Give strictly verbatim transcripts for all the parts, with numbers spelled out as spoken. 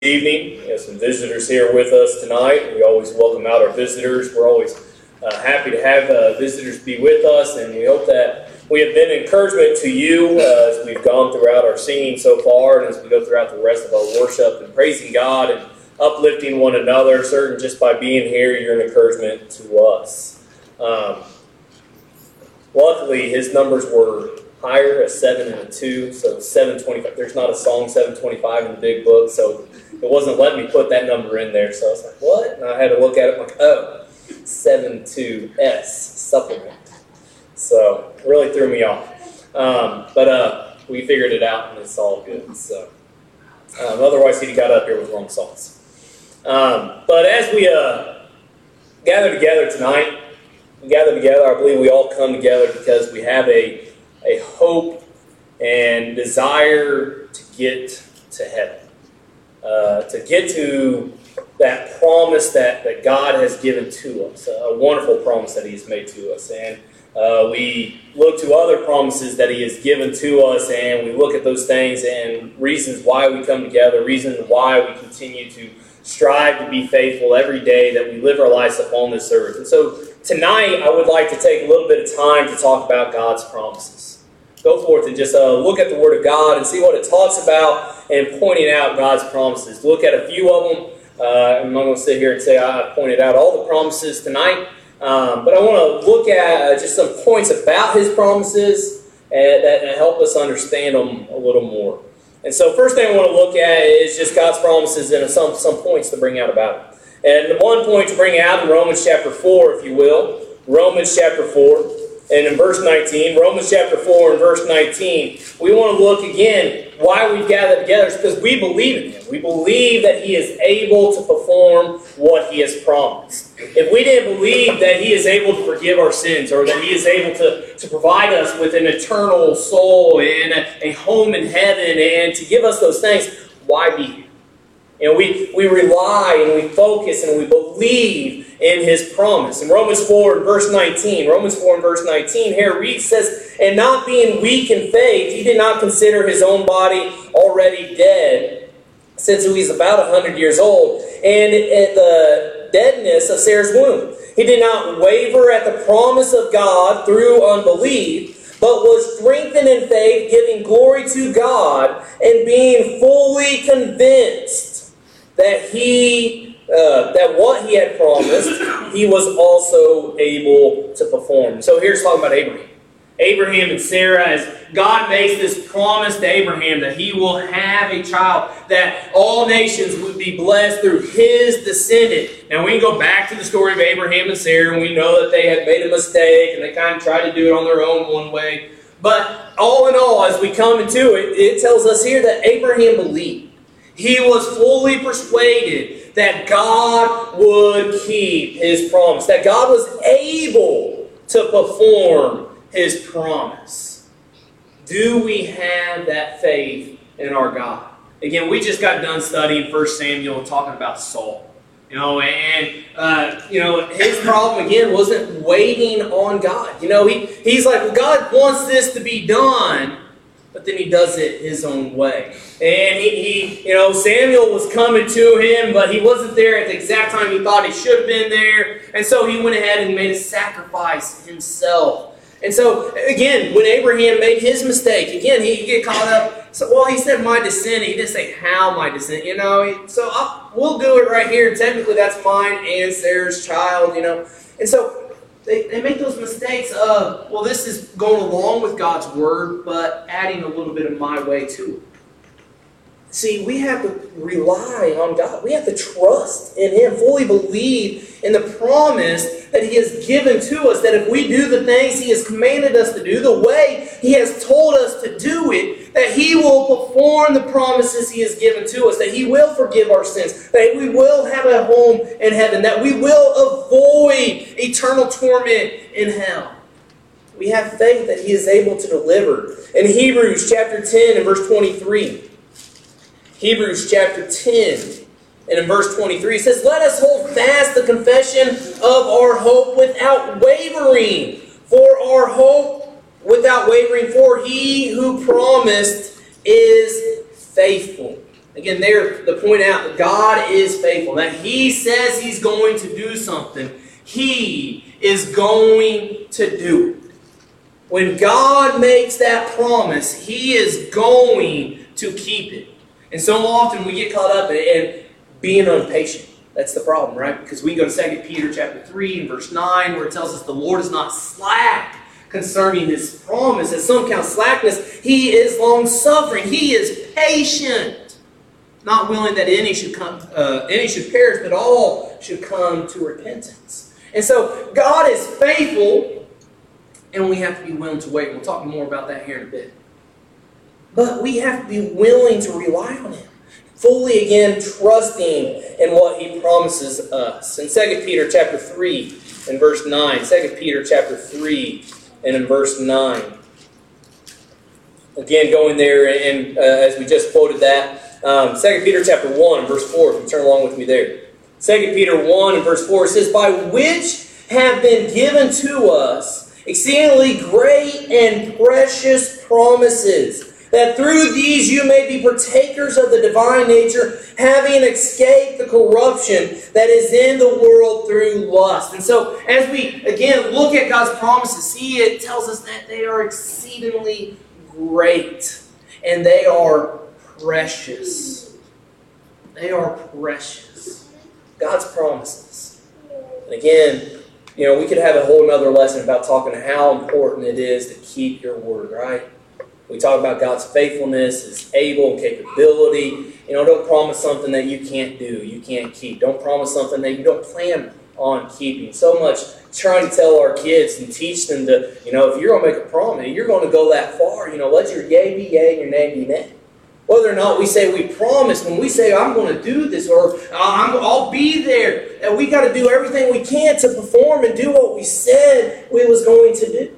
Evening. We have some visitors here with us tonight. We always welcome out our visitors. We're always uh, happy to have uh, visitors be with us, and we hope that we have been an encouragement to you uh, as we've gone throughout our singing so far, and as we go throughout the rest of our worship and praising God and uplifting one another. Certain just by being here, you're an encouragement to us. Um, luckily, his numbers were higher, a seven and a two, so seven twenty-five. There's not a song seven twenty-five in the big book, so it wasn't letting me put that number in there. So I was like, what? And I had to look at it like, oh, seven two S supplement. So it really threw me off. Um, but uh, we figured it out, and it's all good. So um, otherwise, he'd got up here with wrong songs. Um, but as we uh, gather together tonight, we gather together, I believe we all come together because we have a a hope and desire to get to heaven, uh, to get to that promise that, that God has given to us, a wonderful promise that He has made to us. And uh, we look to other promises that He has given to us, and we look at those things and reasons why we come together, reasons why we continue to strive to be faithful every day that we live our lives upon this earth. And so tonight, I would like to take a little bit of time to talk about God's promises. Go forth and just uh, look at the Word of God and see what it talks about and pointing out God's promises. Look at a few of them. Uh, I'm not going to sit here and say I pointed out all the promises tonight, um, but I want to look at uh, just some points about His promises and that, that help us understand them a little more. And so first thing I want to look at is just God's promises and some, some points to bring out about it. And the one point to bring out in Romans chapter four, if you will, Romans chapter four, and in verse nineteen, Romans chapter four and verse nineteen, we want to look again why we've gathered together is because we believe in Him. We believe that He is able to perform what He has promised. If we didn't believe that He is able to forgive our sins or that He is able to, to provide us with an eternal soul and a, a home in heaven and to give us those things, why be here? You know, we, we rely and we focus and we believe in His promise. In Romans four and verse nineteen, Romans four and verse nineteen, here reads, says, and not being weak in faith, He did not consider His own body already dead, since He was about a hundred years old, and at the deadness of Sarah's womb. He did not waver at the promise of God through unbelief, but was strengthened in faith, giving glory to God, and being fully convinced that he, uh, that what He had promised, He was also able to perform. So here's talking about Abraham. Abraham and Sarah, as God makes this promise to Abraham that he will have a child, that all nations would be blessed through his descendant. Now we can go back to the story of Abraham and Sarah, and we know that they had made a mistake, and they kind of tried to do it on their own one way. But all in all, as we come into it, it tells us here that Abraham believed. He was fully persuaded that God would keep His promise, that God was able to perform His promise. Do we have that faith in our God? Again, we just got done studying First Samuel, talking about Saul. You know, and, uh, you know, his problem, again, wasn't waiting on God. You know, he, he's like, well, God wants this to be done, but then He does it His own way. And he, he, you know, Samuel was coming to him, but he wasn't there at the exact time he thought he should have been there. And so he went ahead and made a sacrifice himself. And so, again, when Abraham made his mistake, again, he get caught up. So, well, he said my descendant. He didn't say how my descendant, you know. So I'll, we'll do it right here. Technically, that's mine and Sarah's child, you know. And so They, they make those mistakes of, well, this is going along with God's Word, but adding a little bit of my way to it. See, we have to rely on God. We have to trust in Him, fully believe in the promise that He has given to us, that if we do the things He has commanded us to do, the way He has told us to do it, that He will perform the promises He has given to us, that He will forgive our sins, that we will have a home in heaven, that we will avoid eternal torment in hell. We have faith that He is able to deliver. In Hebrews chapter ten and verse twenty-three, Hebrews chapter ten and in verse twenty-three, it says, let us hold fast the confession of our hope without wavering, for our hope without wavering, for He who promised is faithful. Again, there to point out that God is faithful. That He says He's going to do something, He is going to do it. When God makes that promise, He is going to keep it. And so often we get caught up in being impatient. That's the problem, right? Because we go to Second Peter chapter three and verse nine, where it tells us the Lord is not slack concerning His promise. As some count slackness, He is long-suffering. He is patient, not willing that any should come, uh, any should perish, but all should come to repentance. And so God is faithful, and we have to be willing to wait. We'll talk more about that here in a bit. But we have to be willing to rely on Him, fully again trusting in what He promises us. In Second Peter chapter three and verse nine, Second Peter chapter three and in verse nine. Again, going there, and uh, as we just quoted that, um, Second Peter chapter one, verse four, if you turn along with me there. Second Peter one and verse four, it says, "By which have been given to us exceedingly great and precious promises, that through these you may be partakers of the divine nature, having escaped the corruption that is in the world through lust." And so, as we, again, look at God's promises, see, it tells us that they are exceedingly great, and they are precious. They are precious. God's promises. And again, you know, we could have a whole other lesson about talking how important it is to keep your word, right? We talk about God's faithfulness, His able and capability. You know, don't promise something that you can't do, you can't keep. Don't promise something that you don't plan on keeping. So much trying to tell our kids and teach them to, you know, if you're going to make a promise, you're going to go that far. You know, let your yea be yea and your nay be nay. Whether or not we say we promise, when we say I'm going to do this or I'm, I'll be there, and we got to do everything we can to perform and do what we said we was going to do.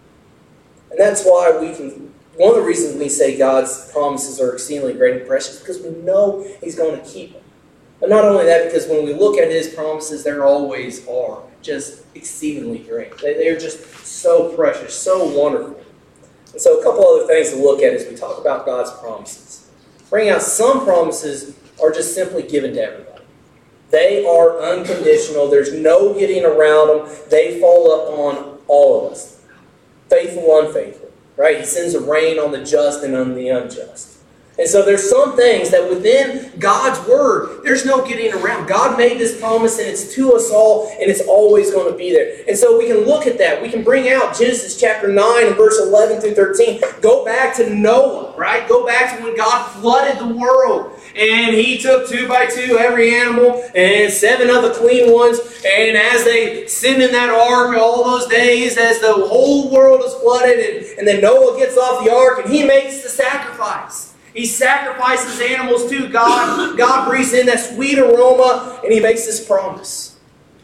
And that's why we can, one of the reasons we say God's promises are exceedingly great and precious, because we know He's going to keep them. But not only that, because when we look at His promises, there always are just exceedingly great. They, they're just so precious, so wonderful. And so a couple other things to look at as we talk about God's promises. Bring out some promises are just simply given to everybody. They are unconditional. There's no getting around them. They fall upon all of us. Faithful, unfaithful. Right? He sends a rain on the just and on the unjust. And so there's some things that within God's Word, there's no getting around. God made this promise, and it's to us all, and it's always going to be there. And so we can look at that. We can bring out Genesis chapter nine and verse eleven through thirteen. Go back to Noah, right? Go back to when God flooded the world. And He took two by two every animal and seven of the clean ones. And as they sit in that ark all those days, as the whole world is flooded, and, and then Noah gets off the ark and he makes the sacrifice. He sacrifices animals to God. God breathes in that sweet aroma, and He makes this promise.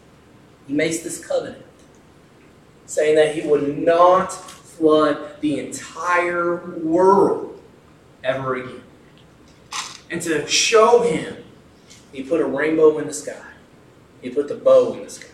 He makes this covenant, saying that He would not flood the entire world ever again. And to show Him, He put a rainbow in the sky. He put the bow in the sky.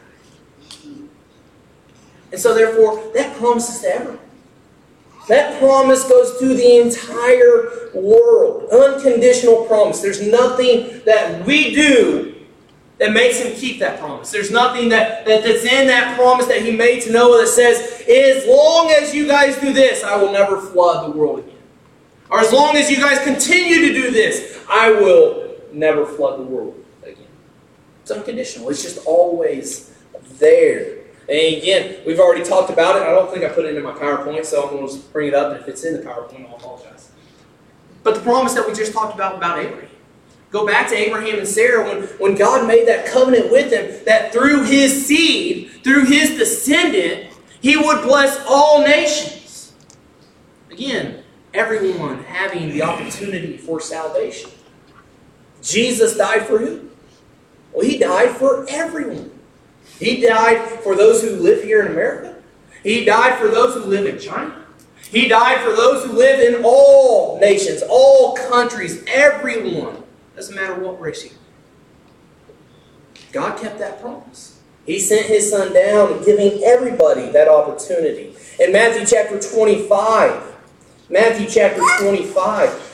And so therefore, that promises to everyone. That promise goes to the entire world. Unconditional promise. There's nothing that we do that makes Him keep that promise. There's nothing that, that, that's in that promise that He made to Noah that says, as long as you guys do this, I will never flood the world again. Or as long as you guys continue to do this, I will never flood the world again. It's unconditional. It's just always there. And again, we've already talked about it. I don't think I put it in my PowerPoint, so I'm going to bring it up. And if it's in the PowerPoint, I'll apologize. But the promise that we just talked about about Abraham. Go back to Abraham and Sarah when, when God made that covenant with them, that through his seed, through his descendant, He would bless all nations. Again, everyone having the opportunity for salvation. Jesus died for who? Well, He died for everyone. He died for those who live here in America. He died for those who live in China. He died for those who live in all nations, all countries, everyone. Doesn't matter what race you are. God kept that promise. He sent His Son down, giving everybody that opportunity. In Matthew chapter twenty-five, Matthew chapter twenty-five,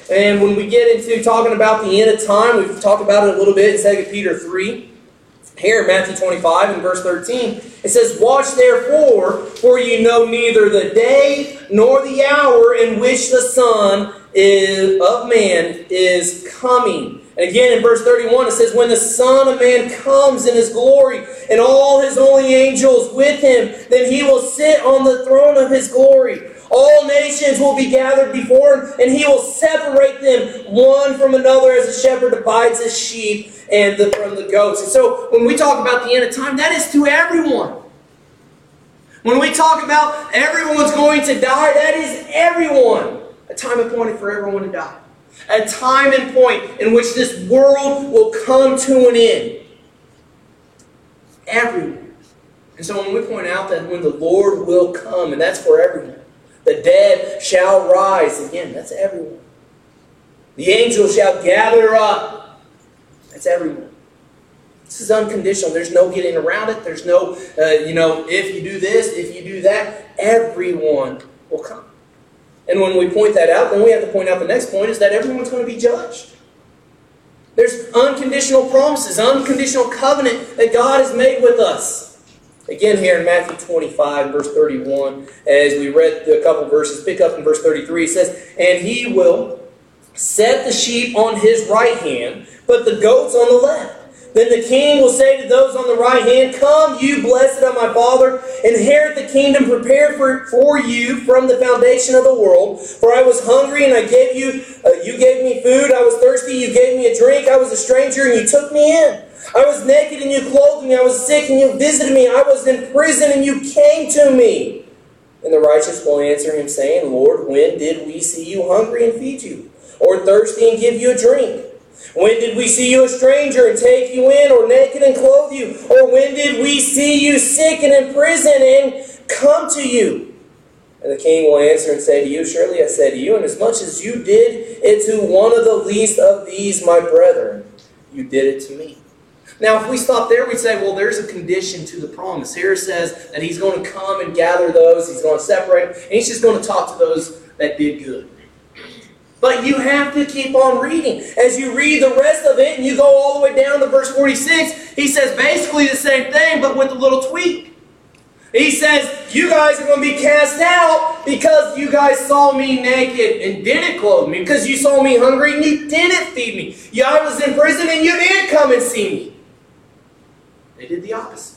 And when we get into talking about the end of time, we've talked about it a little bit in Second Peter three. Here in Matthew twenty-five and verse thirteen, it says, "Watch therefore, for you know neither the day nor the hour in which the Son is, of Man is coming." And again in verse thirty-one, it says, "When the Son of Man comes in His glory, and all His holy angels with Him, then He will sit on the throne of His glory. All nations will be gathered before Him, and He will separate them one from another as a shepherd divides his sheep and the, from the goats." And so when we talk about the end of time, that is to everyone. When we talk about everyone's going to die, that is everyone. A time appointed for everyone to die. A time and point in which this world will come to an end. Everyone. And so when we point out that when the Lord will come, and that's for everyone. The dead shall rise. Again, that's everyone. The angels shall gather up. That's everyone. This is unconditional. There's no getting around it. There's no, uh, you know, if you do this, if you do that, everyone will come. And when we point that out, then we have to point out the next point is that everyone's going to be judged. There's unconditional promises, unconditional covenant that God has made with us. Again, here in Matthew twenty-five, verse thirty-one, as we read a couple verses, pick up in verse thirty-three, it says, "And He will set the sheep on His right hand, but the goats on the left. Then the King will say to those on the right hand, 'Come, you blessed of my Father, inherit the kingdom prepared for, for you from the foundation of the world. For I was hungry, and I gave you, uh, you gave me food. I was thirsty, you gave me a drink. I was a stranger, and you took me in. I was naked, and you clothed me. I was sick, and you visited me. I was in prison, and you came to me.' And the righteous will answer Him, saying, 'Lord, when did we see you hungry and feed you, or thirsty and give you a drink? When did we see you a stranger and take you in, or naked and clothe you? Or when did we see you sick and in prison and come to you?' And the King will answer and say to you, 'Surely I say to you, inasmuch as you did it to one of the least of these my brethren, you did it to me.'" Now, if we stop there, we say, well, there's a condition to the promise. Here it says that He's going to come and gather those, He's going to separate, and He's just going to talk to those that did good. But you have to keep on reading. As you read the rest of it, and you go all the way down to verse forty-six, He says basically the same thing, but with a little tweak. He says, you guys are going to be cast out because you guys saw me naked and didn't clothe me. Because you saw me hungry and you didn't feed me. Yeah, I was in prison and you didn't come and see me. They did the opposite.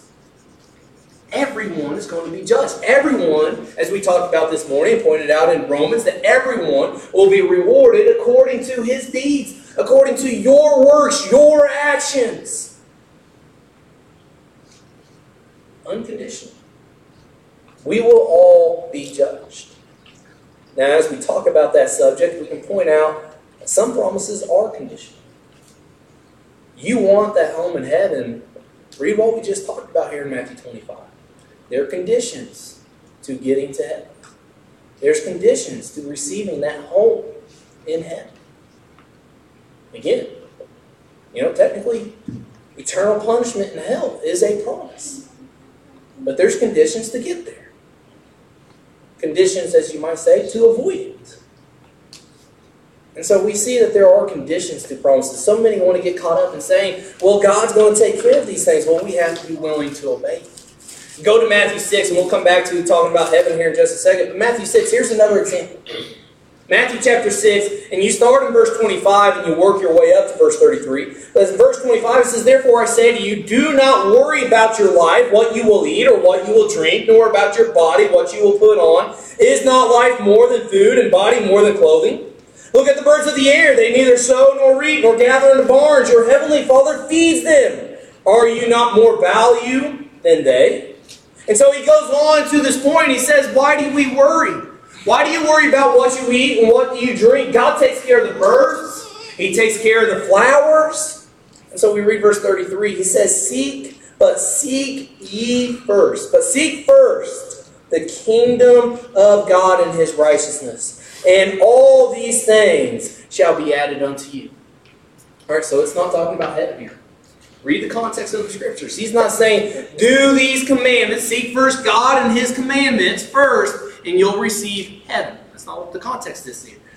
Everyone is going to be judged. Everyone, as we talked about this morning, pointed out in Romans, that everyone will be rewarded according to his deeds, according to your works, your actions. Unconditional. We will all be judged. Now, as we talk about that subject, we can point out that some promises are conditional. You want that home in heaven. Read what we just talked about here in Matthew twenty-five. There are conditions to getting to heaven. There's conditions to receiving that home in heaven. Again, you know, technically, eternal punishment in hell is a promise. But there's conditions to get there. Conditions, as you might say, to avoid it. And so we see that there are conditions to promises. So many want to get caught up in saying, well, God's going to take care of these things. Well, we have to be willing to obey. Go to Matthew six, and we'll come back to talking about heaven here in just a second. But Matthew six, here's another example. Matthew chapter six, and you start in verse twenty-five, and you work your way up to verse thirty-three. But in verse twenty-five, it says, "Therefore I say to you, do not worry about your life, what you will eat or what you will drink, nor about your body, what you will put on. Is not life more than food, and body more than clothing? Look at the birds of the air. They neither sow nor reap nor gather into barns. Your heavenly Father feeds them. Are you not more value than they?" And so he goes on to this point. He says, why do we worry? Why do you worry about what you eat and what you drink? God takes care of the birds. He takes care of the flowers. And so we read verse thirty-three. He says, Seek, but seek ye first. But seek first the kingdom of God and His righteousness. And all these things shall be added unto you. All right, so it's not talking about heaven here. Read the context of the Scriptures. He's not saying, do these commandments, seek first God and His commandments first, and you'll receive heaven. That's not what the context is here.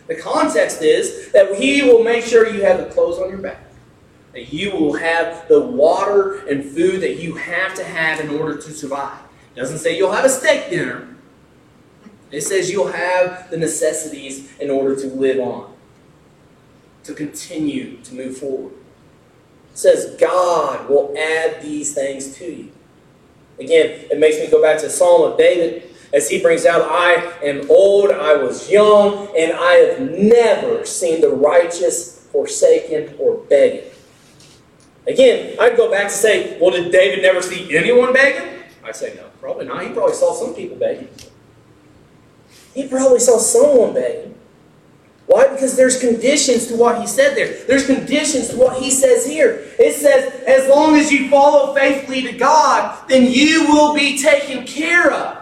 The context is that He will make sure you have the clothes on your back, that you will have the water and food that you have to have in order to survive. It doesn't say you'll have a steak dinner. It says you'll have the necessities in order to live on, to continue to move forward. It says God will add these things to you. Again, it makes me go back to the Psalm of David as he brings out, I am old, I was young, and I have never seen the righteous forsaken or begging. Again, I'd go back to say, well, did David never see anyone begging? I'd say no, probably not. He probably saw some people begging. He probably saw someone begging. Why? Because there's conditions to what he said there. There's conditions to what he says here. It says, as long as you follow faithfully to God, then you will be taken care of.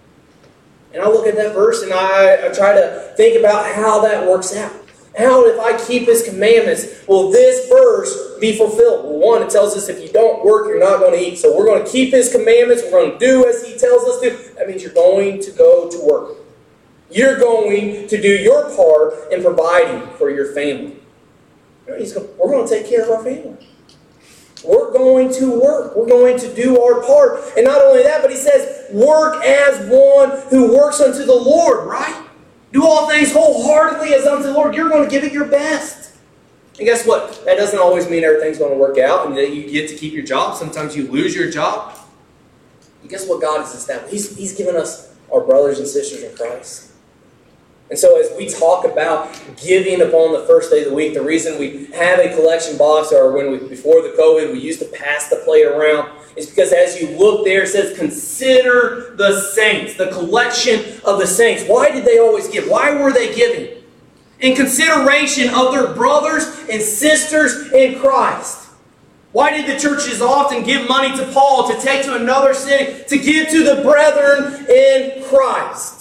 And I look at that verse and I, I try to think about how that works out. How, if I keep His commandments, will this verse be fulfilled? Well, one, it tells us if you don't work, you're not going to eat. So we're going to keep His commandments. We're going to do as He tells us to. That means you're going to go to work. You're going to do your part in providing for your family. He's going, we're going to take care of our family. We're going to work. We're going to do our part. And not only that, but he says, work as one who works unto the Lord, right? Do all things wholeheartedly as unto the Lord. You're going to give it your best. And guess what? That doesn't always mean everything's going to work out and that you get to keep your job. Sometimes you lose your job. And guess what God has established? He's, he's given us our brothers and sisters in Christ. And so as we talk about giving upon the first day of the week, the reason we have a collection box, or when we, before the COVID, we used to pass the plate around, is because as you look there, it says, consider the saints, the collection of the saints. Why did they always give? Why were they giving? In consideration of their brothers and sisters in Christ. Why did the churches often give money to Paul to take to another city, to give to the brethren in Christ?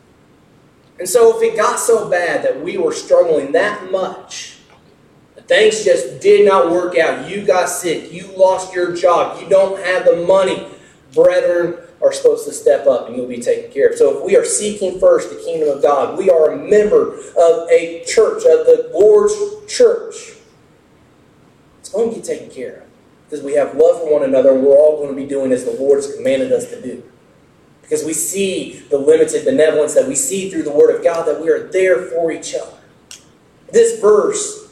And so if it got so bad that we were struggling that much, that things just did not work out, you got sick, you lost your job, you don't have the money, brethren are supposed to step up and you'll be taken care of. So if we are seeking first the kingdom of God, we are a member of a church, of the Lord's church, it's going to get taken care of. Because we have love for one another and we're all going to be doing as the Lord has commanded us to do. Because we see the limited benevolence that we see through the Word of God, that we are there for each other. This verse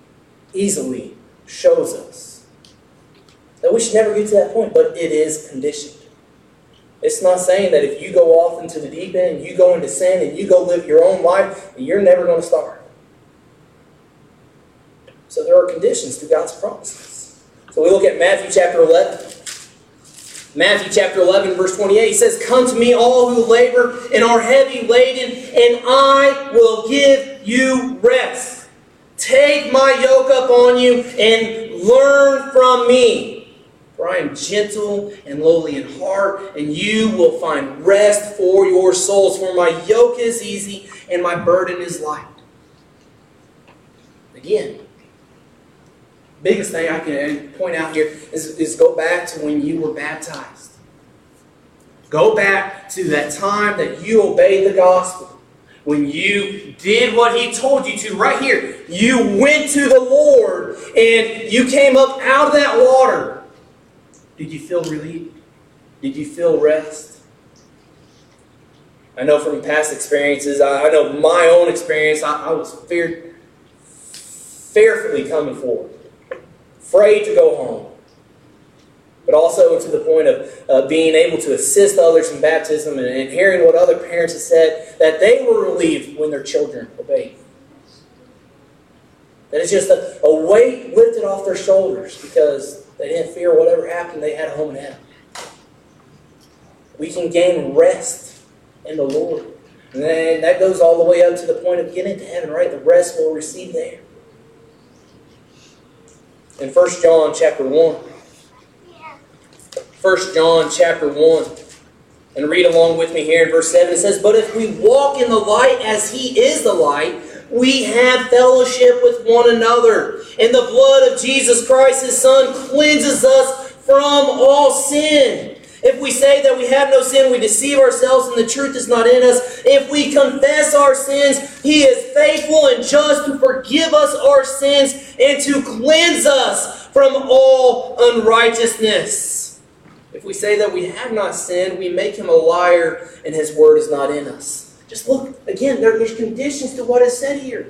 easily shows us that we should never get to that point, but it is conditioned. It's not saying that if you go off into the deep end, you go into sin, and you go live your own life, you're never going to starve. So there are conditions to God's promises. So we look at Matthew chapter eleven. Matthew chapter eleven, verse twenty-eight, he says, come to me all who labor and are heavy laden, and I will give you rest. Take my yoke up on you and learn from me. For I am gentle and lowly in heart, and you will find rest for your souls. For my yoke is easy and my burden is light. Again, biggest thing I can point out here is, is go back to when you were baptized. Go back to that time that you obeyed the gospel. When you did what He told you to right here. You went to the Lord and you came up out of that water. Did you feel relieved? Did you feel rest? I know from past experiences, I, I know my own experience, I, I was fear, fearfully coming forward. Afraid to go home. But also to the point of uh, being able to assist others in baptism and, and hearing what other parents have said, that they were relieved when their children obeyed. That it's just a, a weight lifted off their shoulders because they didn't fear whatever happened, they had a home in heaven. We can gain rest in the Lord. And then that goes all the way up to the point of getting to heaven, right? The rest we'll receive there. In First John chapter one. First John chapter one. And read along with me here in verse seven. It says, but if we walk in the light as He is the light, we have fellowship with one another. And the blood of Jesus Christ, His Son, cleanses us from all sin. If we say that we have no sin, we deceive ourselves and the truth is not in us. If we confess our sins, He is faithful and just to forgive us our sins and to cleanse us from all unrighteousness. If we say that we have not sinned, we make Him a liar and His word is not in us. Just look, again, there, there's conditions to what is said here.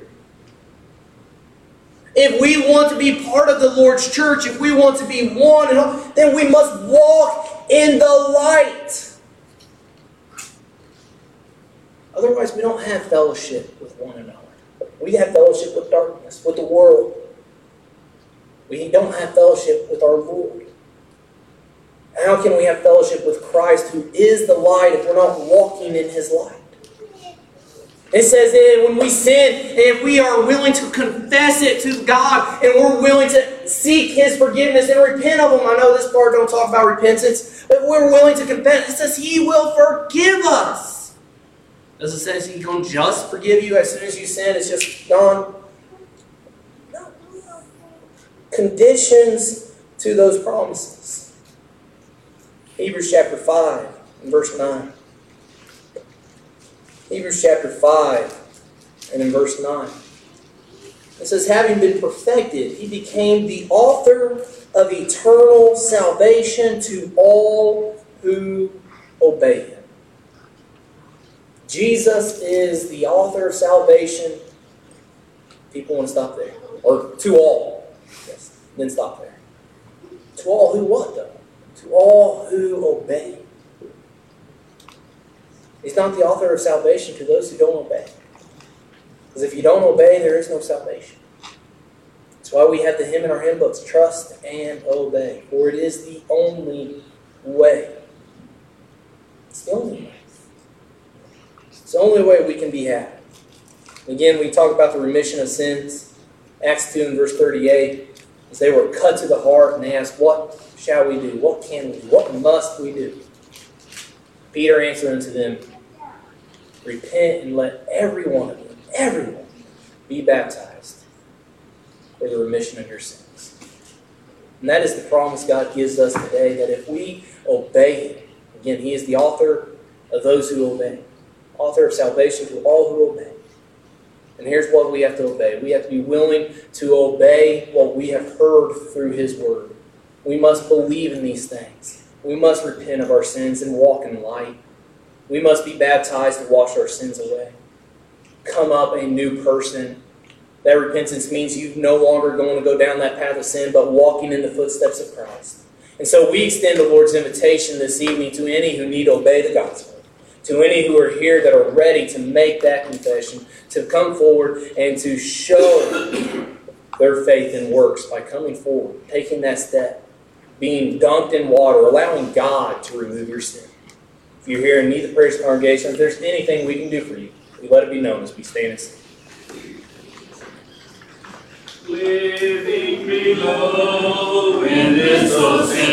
If we want to be part of the Lord's church, if we want to be one, and all, then we must walk in the light. Otherwise, we don't have fellowship with one another. We have fellowship with darkness, with the world. We don't have fellowship with our Lord. How can we have fellowship with Christ, who is the light, if we're not walking in His light? It says that when we sin, if we are willing to confess it to God and we're willing to seek His forgiveness and repent of them. I know this part don't talk about repentance, but we're willing to confess. It says He will forgive us. Does it say He's going to just forgive you as soon as you sin? It's just gone? No. Conditions to those promises. Hebrews chapter five and verse nine. Hebrews chapter five and in verse nine. It says, having been perfected, He became the author of eternal salvation to all who obey Him. Jesus is the author of salvation. People want to stop there. Or to all. Yes, then stop there. To all who what though? To all who obey. He's not the author of salvation to those who don't obey. Because if you don't obey, there is no salvation. That's why we have the hymn in our hymn books, trust and obey. For it is the only way. It's the only way. It's the only way we can be happy. Again, we talk about the remission of sins. Acts two and verse thirty-eight. As they were cut to the heart and asked, what shall we do? What can we do? What must we do? Peter answered unto them, repent and let every one of you, everyone, be baptized for the remission of your sins. And that is the promise God gives us today, that if we obey Him, again, He is the author of those who obey, author of salvation to all who obey. And here's what we have to obey. We have to be willing to obey what we have heard through His Word. We must believe in these things. We must repent of our sins and walk in light. We must be baptized to wash our sins away. Come up a new person. That repentance means you're no longer going to go down that path of sin, but walking in the footsteps of Christ. And so we extend the Lord's invitation this evening to any who need to obey the gospel, to any who are here that are ready to make that confession, to come forward and to show their faith in works by coming forward, taking that step, being dunked in water, allowing God to remove your sin. If you're here and need the prayers of the congregation, if there's anything we can do for you, we let it be known as we stand and sing. Living below in this ocean.